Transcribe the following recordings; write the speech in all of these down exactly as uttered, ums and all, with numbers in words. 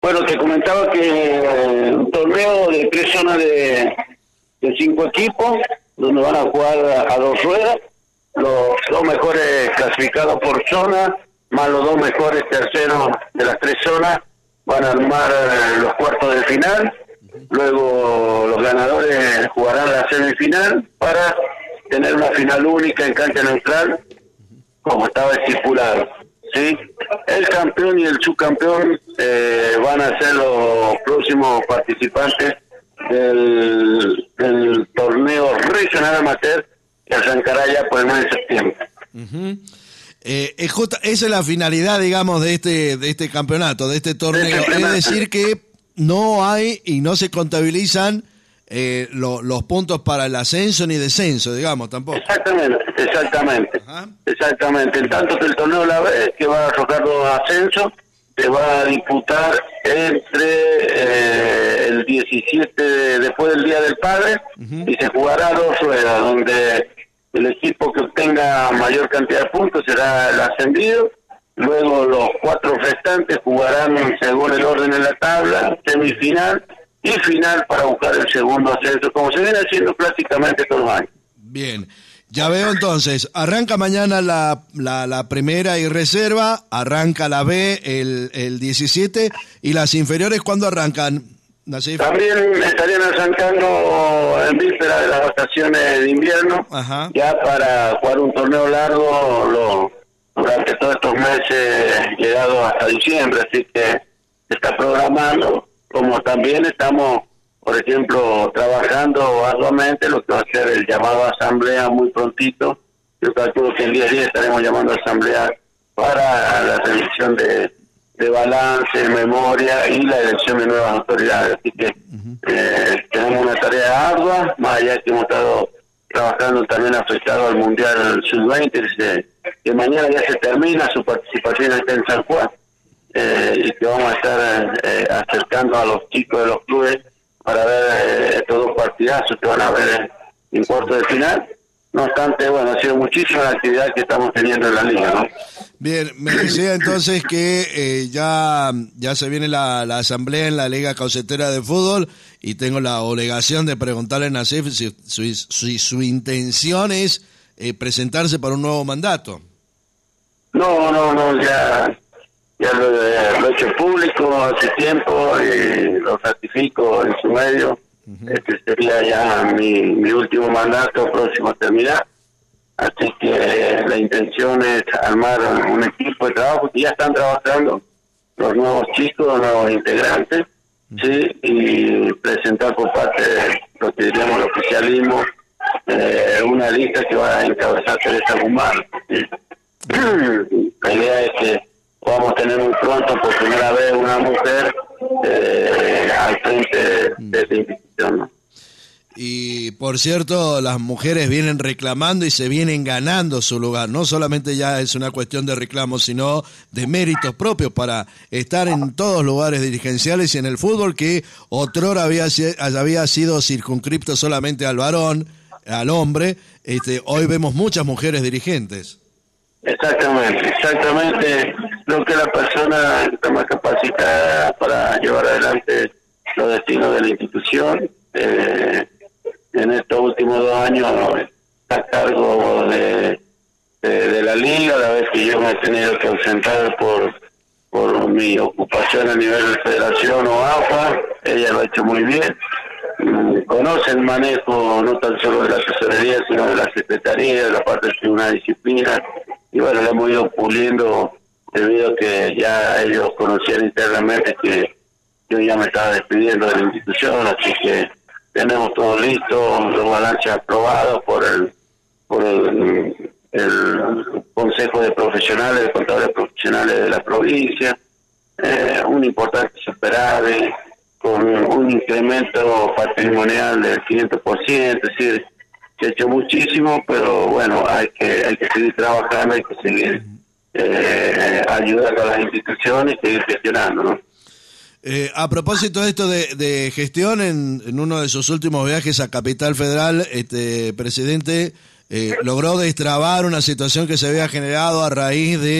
Bueno, te comentaba que eh, un torneo de tres zonas de, de cinco equipos, donde van a jugar a, a dos ruedas, los dos mejores clasificados por zona, más los dos mejores terceros de las tres zonas, van a armar eh, los cuartos de final, luego los ganadores jugarán la semifinal para tener una final única en cancha neutral, como estaba estipulado. Sí, el campeón y el subcampeón eh, van a ser los próximos participantes del, del torneo regional amateur que arrancará ya por el mes de septiembre. Uh-huh. eh, es justa, esa es la finalidad, digamos, de este de este campeonato, de este torneo. Este es decir que no hay y no se contabilizan eh, lo, los puntos para el ascenso ni descenso, digamos, tampoco. Exactamente, exactamente. Ajá. Exactamente. En tanto que el torneo la vez que va a arrojar los ascensos, se va a disputar entre eh, el diecisiete, de, después del Día del Padre, uh-huh. y se jugará dos ruedas, donde el equipo que obtenga mayor cantidad de puntos será el ascendido. Luego los cuatro restantes jugarán según el orden en la tabla, semifinal y final para buscar el segundo ascenso, como se viene haciendo prácticamente todos los años. Bien, ya veo entonces, arranca mañana la, la, la primera y reserva, arranca la B el, el diecisiete, y las inferiores, ¿cuándo arrancan, Nasif? También estarían arrancando en víspera de las vacaciones de invierno. Ajá. Ya para jugar un torneo largo lo, durante todos estos meses, llegado hasta diciembre, así que se está programando, como también estamos, por ejemplo, trabajando arduamente lo que va a ser el llamado a asamblea muy prontito. Yo calculo que en diez días estaremos llamando a asamblea para la revisión de, de balance, memoria y la elección de nuevas autoridades. Así que uh-huh. eh, tenemos una tarea ardua, más allá que hemos estado trabajando también afectado al Mundial sub veinte, que, que mañana ya se termina su participación aquí en San Juan, eh, y que vamos a estar eh, acercando a los chicos de los clubes para ver eh, estos dos partidazos que van a ver en cuartos de final. No obstante, bueno, ha sido muchísima la actividad que estamos teniendo en la liga, ¿no? Bien, me decía entonces que eh, ya ya se viene la, la asamblea en la Liga Caucetera de Fútbol, y tengo la obligación de preguntarle a Nasif si, si, si su intención es eh, presentarse para un nuevo mandato. No, no, no, ya, ya lo, lo he hecho público hace tiempo y lo ratifico en su medio. Uh-huh. Este sería ya mi, mi último mandato próximo a terminar, así que la intención es armar un equipo de trabajo que ya están trabajando los nuevos chicos, los nuevos integrantes, uh-huh. sí, y presentar por parte de lo que diríamos el oficialismo eh, una lista que va a encabezar Teresa Guzmán. ¿sí? Uh-huh. La idea es que vamos a tener muy pronto por primera vez una mujer eh, al frente de, de esta institución, ¿no? Y por cierto, las mujeres vienen reclamando y se vienen ganando su lugar. No solamente ya es una cuestión de reclamos, sino de méritos propios para estar en todos lugares dirigenciales, y en el fútbol, que otrora había, había sido circunscripto solamente al varón, al hombre, este, hoy vemos muchas mujeres dirigentes. Exactamente, exactamente. Creo que la persona está más capacitada para llevar adelante los destinos de la institución. Eh, en estos últimos dos años está a cargo de, de, de la liga, la vez que yo me he tenido que ausentar por por mi ocupación a nivel de federación o A F A. Ella lo ha hecho muy bien. Conoce el manejo no tan solo de la tesorería, sino de la secretaría, de la parte de una disciplina, y bueno, le hemos ido puliendo debido a que ya ellos conocían internamente que yo ya me estaba despidiendo de la institución, así que tenemos todo listo, los balances aprobados por el por el, el Consejo de Profesionales, de Contadores Profesionales de la provincia, eh, un importante superávit, con un incremento patrimonial del quinientos por ciento, es decir, se ha hecho muchísimo, pero bueno, hay que hay que seguir trabajando, hay que seguir eh, ayudando a las instituciones y seguir gestionando, ¿no? Eh, a propósito de esto de, de gestión, en, en uno de sus últimos viajes a Capital Federal, este presidente eh, logró destrabar una situación que se había generado a raíz de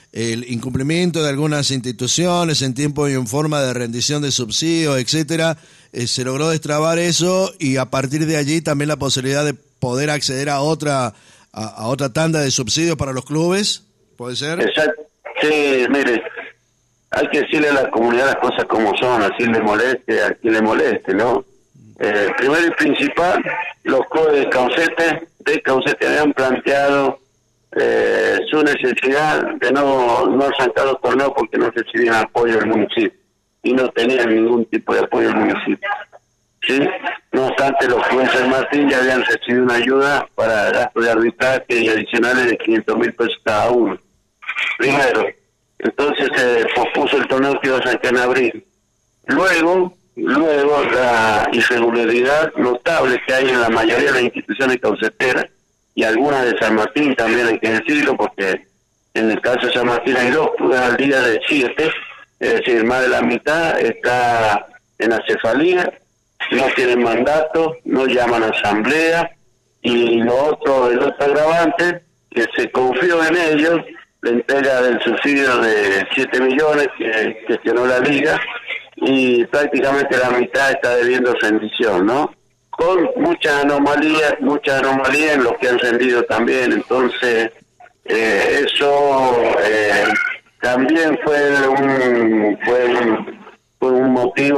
el incumplimiento de algunas instituciones en tiempo y en forma de rendición de subsidios, etcétera, eh, se logró destrabar eso y a partir de allí también la posibilidad de poder acceder a otra a, a otra tanda de subsidios para los clubes, ¿puede ser? Exacto. Sí, mire, hay que decirle a la comunidad las cosas como son, así le moleste, a quien le moleste, ¿no? Eh, primero y principal, los clubes de Caucete, de Caucete habían planteado eh, su necesidad de no, no sacar los torneos porque no recibían apoyo del municipio y no tenían ningún tipo de apoyo del municipio. ¿Sí? No obstante, los clubes de San Martín ya habían recibido una ayuda para gastos de arbitraje y adicionales de quinientos mil pesos cada uno. Primero, entonces se eh, pospuso el torneo que iba a sacar en abril. Luego, luego la irregularidad notable que hay en la mayoría de las instituciones cauceteras y algunas de San Martín también hay que decirlo, porque en el caso de San Martín hay dos clubes al día de siete, es decir, más de la mitad está en la cefalía, no tienen mandato, no llaman a asamblea, y lo otro, el otro agravante, que se confió en ellos, la entrega del subsidio de siete millones que gestionó la liga, y prácticamente la mitad está debiendo rendición, ¿no? Con muchas anomalías, muchas anomalías en lo que han rendido también, entonces eh, eso eh, también fue un, fue un fue un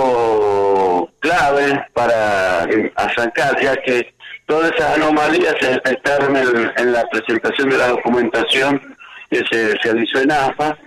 motivo clave para arrancar, ya que todas esas anomalías se detectaron en, en la presentación de la documentación que se realizó en A F A,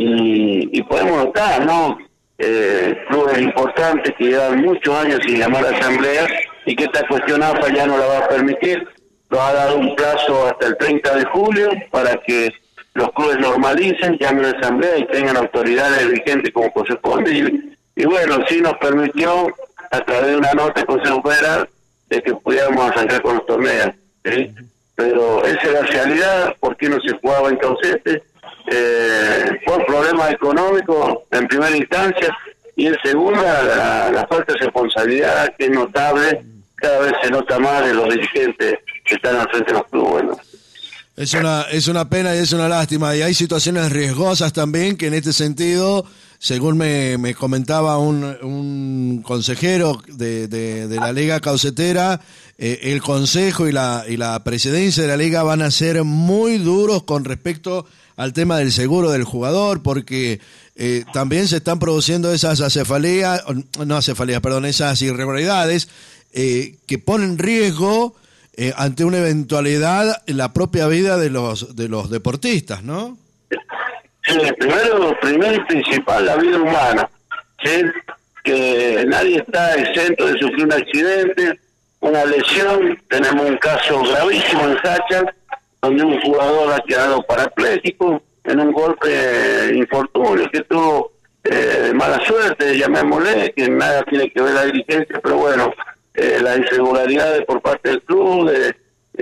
y, y podemos notar, ¿no? Eh, clubes importantes que llevan muchos años sin llamar a asamblea y que esta cuestión A F A ya no la va a permitir. Nos ha dado un plazo hasta el treinta de julio para que los clubes normalicen, llamen a asamblea y tengan autoridades vigentes como corresponde. Y, y bueno, sí nos permitió, a través de una nota del Consejo Federal, de que pudiéramos arrancar con los torneos, ¿sí? Pero esa es la realidad, porque no se jugaba en Caucete, eh, por problemas económicos en primera instancia, y en segunda la, la falta de responsabilidad, que es notable, cada vez se nota más de los dirigentes que están al frente de los clubes, ¿no? Es una, es una pena y es una lástima, y hay situaciones riesgosas también que en este sentido, según me, me comentaba un, un consejero de, de, de la Liga Caucetera, eh, el Consejo y la, y la presidencia de la Liga van a ser muy duros con respecto al tema del seguro del jugador, porque eh, también se están produciendo esas acefalías, no acefalías, perdón, esas irregularidades eh, que ponen en riesgo Eh, ante una eventualidad en la propia vida de los de los deportistas, ¿no? Sí, primero, primero y principal, la vida humana, ¿sí? Que nadie está exento de sufrir un accidente, una lesión. Tenemos un caso gravísimo en Sacha, donde un jugador ha quedado parapléjico en un golpe eh, infortunio que tuvo eh, de mala suerte, llamémosle, que nada tiene que ver la dirigencia, pero bueno, Eh, las irregularidades por parte del club, de,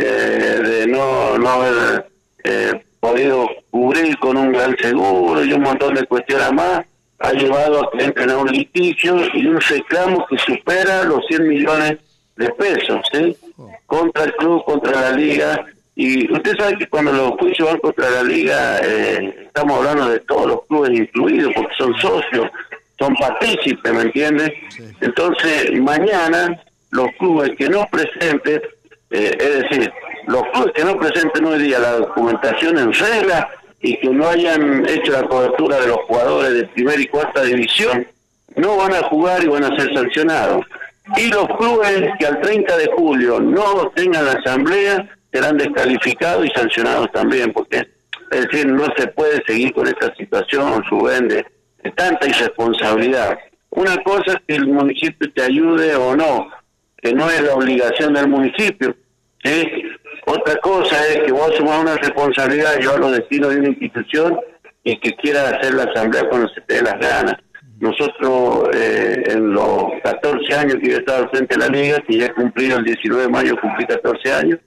eh, de no, no haber eh, podido cubrir con un gran seguro y un montón de cuestiones más, ha llevado a que entren a un litigio y un reclamo que supera los cien millones de pesos, ¿sí? Contra el club, contra la liga. Y usted sabe que cuando los juicios van contra la liga, eh, estamos hablando de todos los clubes incluidos, porque son socios, son partícipes, ¿me entiendes? Sí. Entonces, mañana los clubes que no presenten, eh, es decir, los clubes que no presenten hoy día la documentación en regla y que no hayan hecho la cobertura de los jugadores de primera y cuarta división, no van a jugar y van a ser sancionados. Y los clubes que al treinta de julio no tengan la asamblea serán descalificados y sancionados también, porque es decir, no se puede seguir con esta situación, Rubén, de, de tanta irresponsabilidad. Una cosa es que el municipio te ayude o no, que no es la obligación del municipio, ¿sí? Otra cosa es que vos asumas una responsabilidad, yo a los destinos de una institución y que quiera hacer la asamblea cuando se te dé las ganas. Nosotros eh, en los catorce años que yo he estado al frente de la liga, que ya he cumplido el diecinueve de mayo, cumplí catorce años,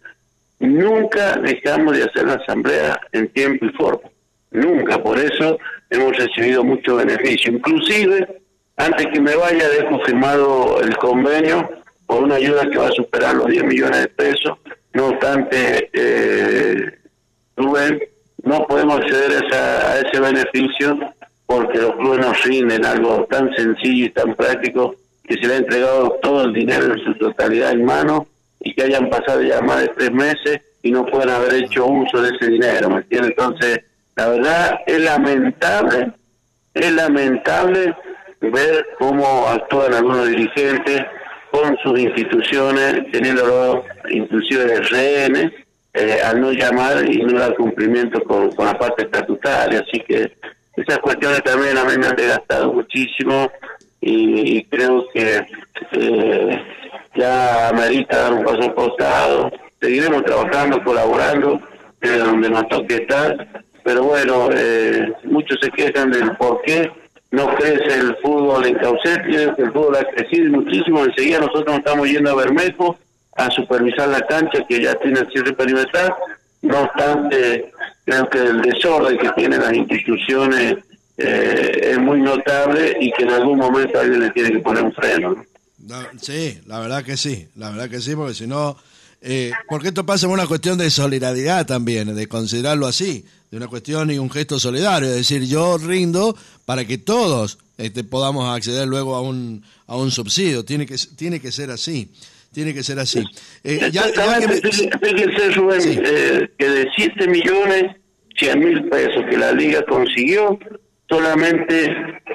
nunca dejamos de hacer la asamblea en tiempo y forma, nunca. Por eso hemos recibido mucho beneficio, inclusive antes que me vaya dejo firmado el convenio por una ayuda que va a superar los diez millones de pesos. No obstante, eh, Rubén, no podemos acceder a, esa, a ese beneficio porque los clubes nos rinden algo tan sencillo y tan práctico que se le ha entregado todo el dinero en su totalidad en mano y que hayan pasado ya más de tres meses y no puedan haber hecho uso de ese dinero, ¿me entiendes? Entonces, la verdad es lamentable, es lamentable ver cómo actúan algunos dirigentes con sus instituciones, teniéndolo inclusive de rehenes, eh, al no llamar y no dar cumplimiento con, con la parte estatutaria. Así que esas cuestiones también a mí me han desgastado muchísimo y, y creo que eh, ya amerita dar un paso al costado. Seguiremos trabajando, colaborando, desde donde nos toque estar, pero bueno, eh, muchos se quejan del por qué no crece el fútbol en Caucetti, el fútbol ha crecido muchísimo. Enseguida nosotros nos estamos yendo a Bermejo a supervisar la cancha que ya tiene el cierre perimetral. No obstante, creo que el desorden que tienen las instituciones eh, es muy notable y que en algún momento alguien le tiene que poner un freno, ¿no? No, sí, la verdad que sí, la verdad que sí, porque si no, eh, porque esto pasa en una cuestión de solidaridad también, de considerarlo así, de una cuestión y un gesto solidario, es decir, yo rindo para que todos este, podamos acceder luego a un a un subsidio, tiene que tiene que ser así, tiene que ser así. Eh, ya, ya que me... Fíjense, Rubén, sí. eh, que de siete millones cien mil pesos que la Liga consiguió, solamente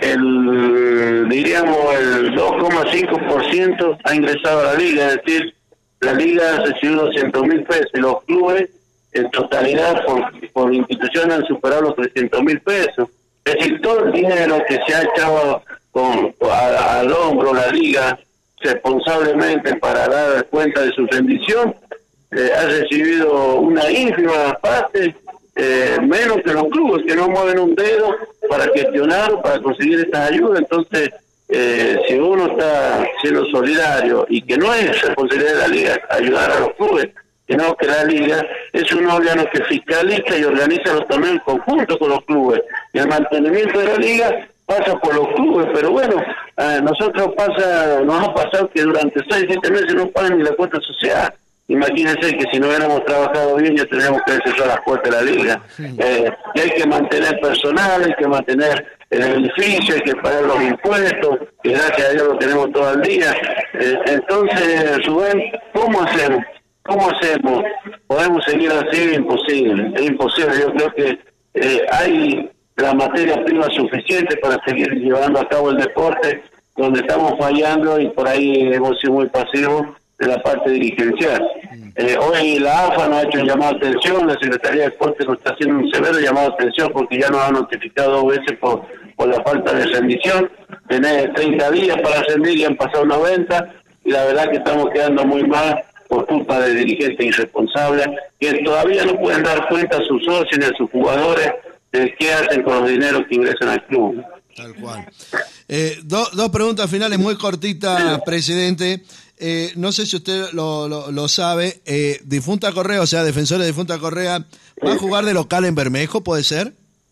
el, diríamos, el dos coma cinco por ciento ha ingresado a la Liga, es decir, la Liga ha recibido doscientos mil pesos y los clubes en totalidad por, por institución han superado los trescientos mil pesos. Es decir, todo el dinero que se ha echado con, a, al hombro la Liga responsablemente para dar cuenta de su rendición, eh, ha recibido una ínfima parte, eh, menos que los clubes que no mueven un dedo para gestionar o para conseguir estas ayudas. Entonces, eh, si uno está siendo solidario y que no es responsabilidad de la Liga ayudar a los clubes, sino que la Liga es un órgano que fiscaliza y organiza los torneos en conjunto con los clubes, y el mantenimiento de la Liga pasa por los clubes. Pero bueno, a nosotros pasa nos ha pasado que durante seis, siete meses no pagan ni la cuota social. Imagínense que si no hubiéramos trabajado bien ya tendríamos que cerrar las puertas de la Liga. Eh, y hay que mantener personal, hay que mantener el edificio, hay que pagar los impuestos, que gracias a Dios lo tenemos todo el día. Eh, entonces, Rubén, ¿cómo hacemos? ¿Cómo hacemos? ¿Podemos seguir así? Imposible, es imposible. Yo creo que eh, hay la materia prima suficiente para seguir llevando a cabo el deporte, donde estamos fallando y por ahí hemos sido muy pasivos de la parte dirigencial. Eh, hoy la A F A nos ha hecho un llamado de atención, la Secretaría de Deportes nos está haciendo un severo llamado de atención porque ya nos ha notificado dos veces por, por la falta de rendición. Tenés treinta días para rendir y han pasado noventa, y la verdad que estamos quedando muy mal por culpa de dirigentes irresponsables que todavía no pueden dar cuenta a sus socios ni a sus jugadores de qué hacen con los dineros que ingresan al club. Tal cual. Eh, do, dos preguntas finales muy cortitas, presidente. Eh, no sé si usted lo, lo, lo sabe, eh, Difunta Correa, o sea, Defensores de Difunta Correa, ¿va a jugar de local en Bermejo, puede ser?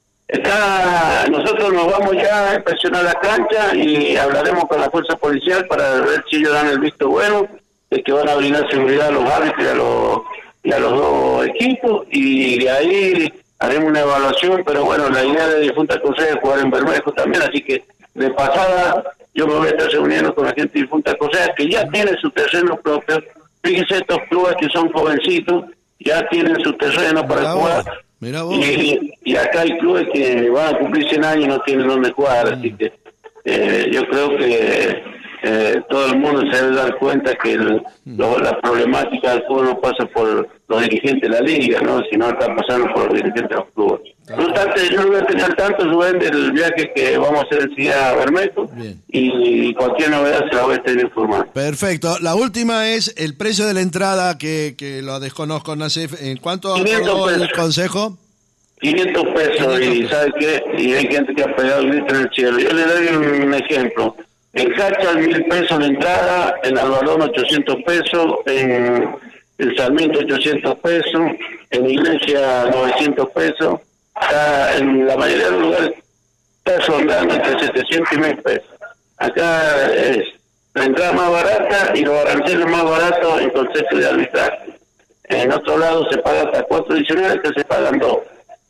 Está, nosotros nos vamos ya a inspeccionar la cancha y hablaremos con la fuerza policial para ver si ellos dan el visto bueno, de que van a brindar seguridad a los árbitros y a los, y a los dos equipos, y de ahí haremos una evaluación. Pero bueno, la idea de Difunta Correa es jugar en Bermejo también, así que de pasada yo me voy a estar reuniendo con la gente de Difunta Correa, que ya tiene su terreno propio. Fíjense, estos clubes que son jovencitos ya tienen su terreno para jugar. Mira vos. Y, y acá hay clubes que van a cumplir cien años y no tienen dónde jugar, mm. así que eh, yo creo que eh, todo el mundo se debe dar cuenta que el, mm. lo, la problemática del fútbol no pasa por los dirigentes de la liga, ¿no? Sino está pasando por los dirigentes de los clubes. No obstante, yo no voy a tener tanto, Rubén, del viaje que vamos a hacer enseguida a Bermejo, y cualquier novedad se la voy a estar informando. Perfecto. La última es el precio de la entrada, que, que lo desconozco, Nasif. ¿En cuánto acordó el consejo? quinientos pesos, y ¿sabe qué? Y hay gente que ha pegado el grito en el cielo. Yo le doy un ejemplo. En Cachal, mil pesos la entrada, en Albalón, ochocientos pesos, en el Sarmiento, ochocientos pesos, en Iglesia, novecientos pesos. Está, en la mayoría de los lugares está rondando entre setecientos y mil pesos. Acá es la entrada más barata y los aranceles más baratos en concepto de arbitraje. En otro lado se paga hasta cuatro adicionales, que se pagan dos.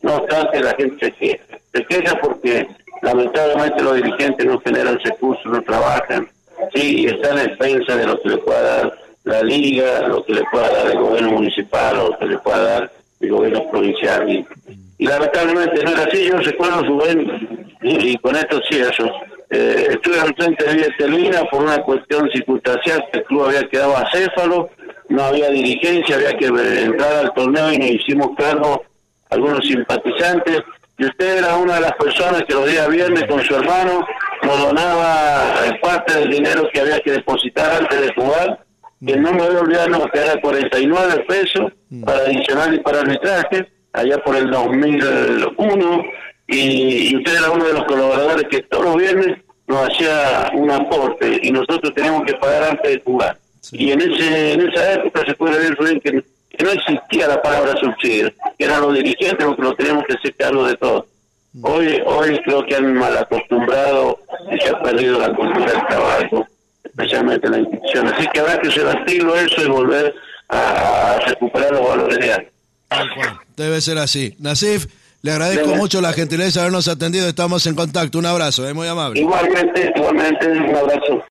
No obstante, la gente se queja. Se queja porque lamentablemente los dirigentes no generan recursos, no trabajan, sí, y están en defensa de lo que le pueda dar la liga, lo que le pueda dar el gobierno municipal, o lo que le pueda dar el gobierno provincial. Y, y lamentablemente no es así. Yo recuerdo, Rubén, y, y con esto cierro, eh, estuve al frente de Villa Telvina por una cuestión circunstancial, que el club había quedado acéfalo, no había dirigencia, había que entrar al torneo y nos hicimos cargo algunos simpatizantes, y usted era una de las personas que los días viernes con su hermano nos donaba parte del dinero que había que depositar antes de jugar, que no me voy a olvidar, no, que era cuarenta y nueve pesos para adicional y para arbitraje, allá por el dos mil uno, y, y usted era uno de los colaboradores que todos los viernes nos hacía un aporte, y nosotros teníamos que pagar antes de jugar. Sí. Y en ese en esa época se puede ver bien que, que no existía la palabra subsidio, que eran los dirigentes los que nos teníamos que hacer cargo de todo. Hoy hoy creo que han mal acostumbrado y se ha perdido la cultura del trabajo, especialmente en la institución. Así que habrá que rebatirlo eso y volver a recuperar los valores de antes. Debe ser así. Nasif, le agradezco Debe. mucho la gentileza de habernos atendido. Estamos en contacto. Un abrazo, es muy amable. Igualmente, igualmente, un abrazo.